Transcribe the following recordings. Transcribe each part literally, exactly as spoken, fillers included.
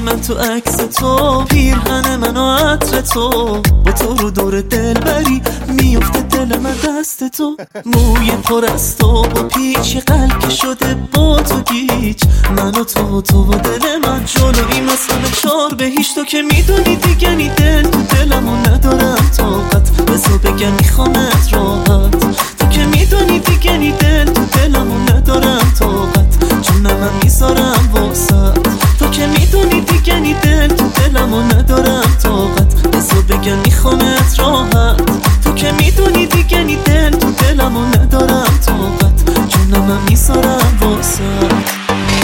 من تو عکس تو، پیرهن من و عطر تو، با تو رو دور دل بری میفته دل من دست تو. موی پر از تو با پیچ قلب که شده با تو گیج، من و تو و تو و دل من جلوی مثلا چار بهیش. تو که میدونی دیگه نی دل تو دلمو ندارم طاقت، بزا بگم میخوامت راحت. تو که میدونی دیگه نی دل تو دلمو ندارم طاقت، چون من میذارم واسط. تو که میدونی دیگه نی دل تو دلمو ندارم طاقت، بزا بگم میخوامت راحت. تو که میدونی دیگه نی دل تو دلمو ندارم طاقت، چون من میذارم واسط.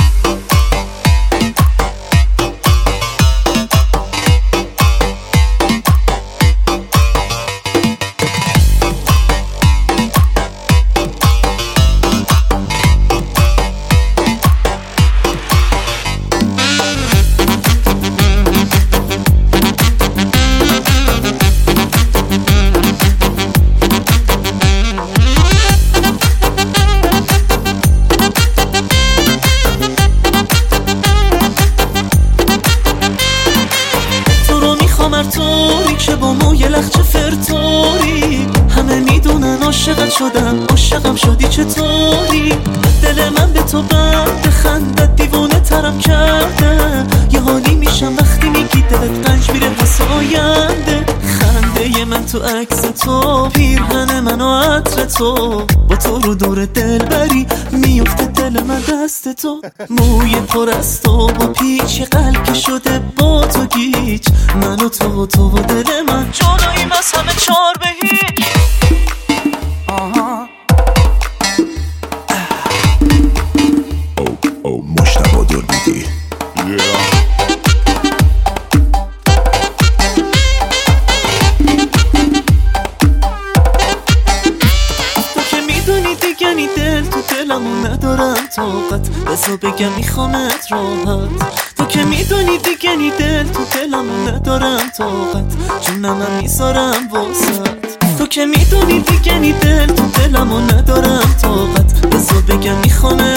توری که با موی لخچه فرتوری، همه میدونن عاشقت شدم، عاشقم شدی چطوری؟ دل من به تو بند خندت دیوونه ترم کرده، یه حالی میشم وقتی میگی دلت رنج میره پس آینده. خنده من تو عکس تو، پیرهن من و عطر تو، با تو رو دور دل بری میفته دل من دست تو. موی پر از تو با پیچ قلب که شده با تو گیج، من و تو و تو و دل من جلویم از همه چار به هیچ. آها او او مشتبه دور بیدی دیگه نی دل تو دلمو ندارم طاقت، بزا بگم میخوامت راحت. تو که میدونی دیگه نی دل تو دلمو ندارم طاقت، چون من میذارم واسط. تو که میدونی دیگه نی دل تو دلمو ندارم طاقت، بزا بگم میخوامت